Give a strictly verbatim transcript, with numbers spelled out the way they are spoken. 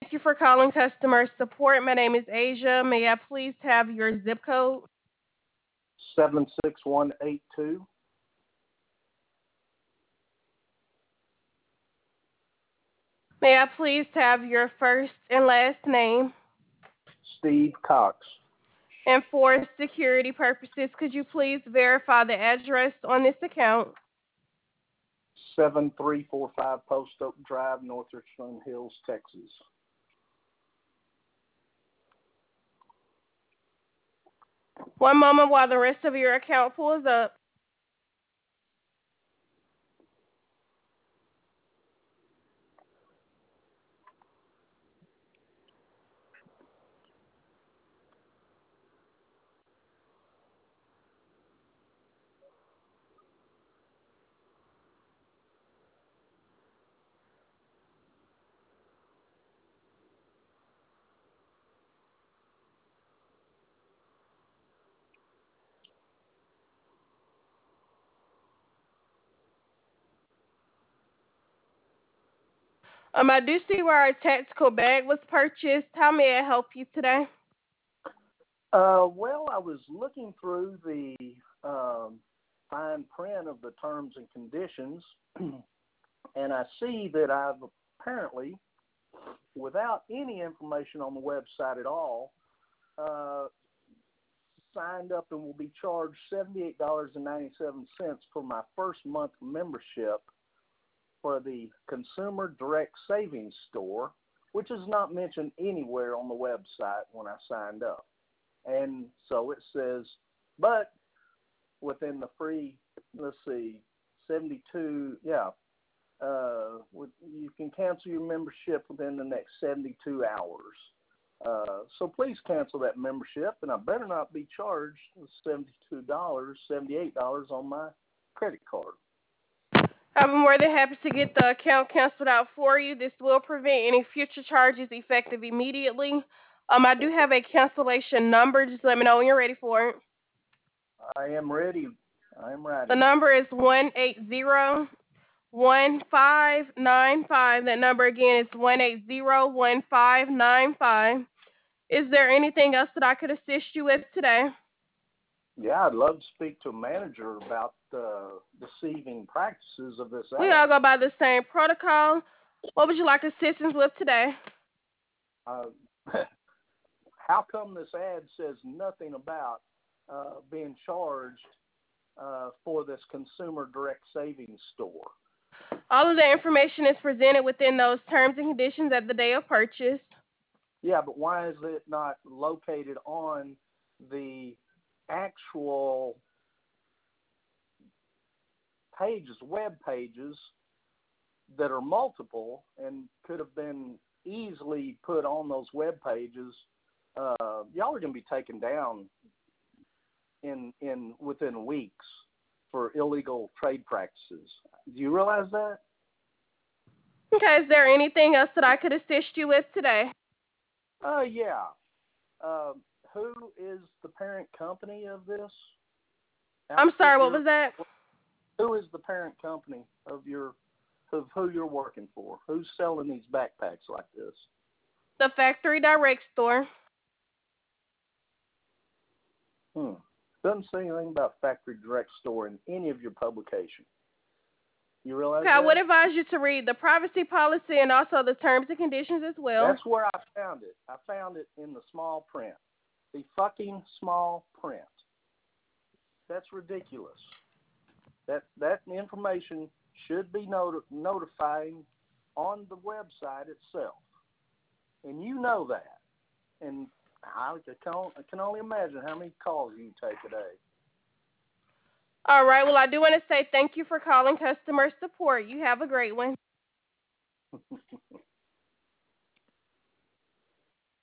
Thank you for calling customer support. My name is Asia. May I please have your zip code? seven six one eight two. May I please have your first and last name? Steve Cox. And for security purposes, could you please verify the address on this account? seven three four five Post Oak Drive, North Richland Hills, Texas. One moment while the rest of your account pulls up. Um, I do see where a tactical bag was purchased. How may I help you today? Uh, well, I was looking through the um, fine print of the terms and conditions, and I see that I've apparently, without any information on the website at all, uh, signed up and will be charged seventy-eight dollars and ninety-seven cents for my first month membership for the Consumer Direct Savings Store, which is not mentioned anywhere on the website when I signed up. And so it says, but within the free, let's see, seventy-two, yeah, uh, you can cancel your membership within the next seventy-two hours. Uh, so please cancel that membership, and I better not be charged seventy-two dollars, seventy-eight dollars on my credit card. I'm more than happy to get the account canceled out for you. This will prevent any future charges effective immediately. Um, I do have a cancellation number. Just let me know when you're ready for it. I am ready. I am ready. The number is one eight zero one five nine five. That number again is one eight zero one five nine five. Is there anything else that I could assist you with today? Yeah, I'd love to speak to a manager about the deceiving practices of this ad. We all go by the same protocol. What would you like assistance with today? Uh, how come this ad says nothing about uh, being charged uh, for this Consumer Direct Savings Store? All of the information is presented within those terms and conditions at the day of purchase. Yeah, but why is it not located on the actual pages, web pages that are multiple and could have been easily put on those web pages? Uh, y'all are going to be taken down in in within weeks for illegal trade practices. Do you realize that? Okay, is there anything else that I could assist you with today? Uh, yeah. Uh, who is the parent company of this? I'm sorry, what Outfit was that? Who is the parent company of your of who you're working for? Who's selling these backpacks like this? The Factory Direct Store. Hmm. Doesn't say anything about Factory Direct Store in any of your publications. You realize Okay, that? I would advise you to read the privacy policy and also the terms and conditions as well. That's where I found it. I found it in the small print. The fucking small print. That's ridiculous. That that information should be noti- notifying on the website itself. And you know that. And I can, I can only imagine how many calls you take a day. All right, well, I do want to say thank you for calling customer support. You have a great one.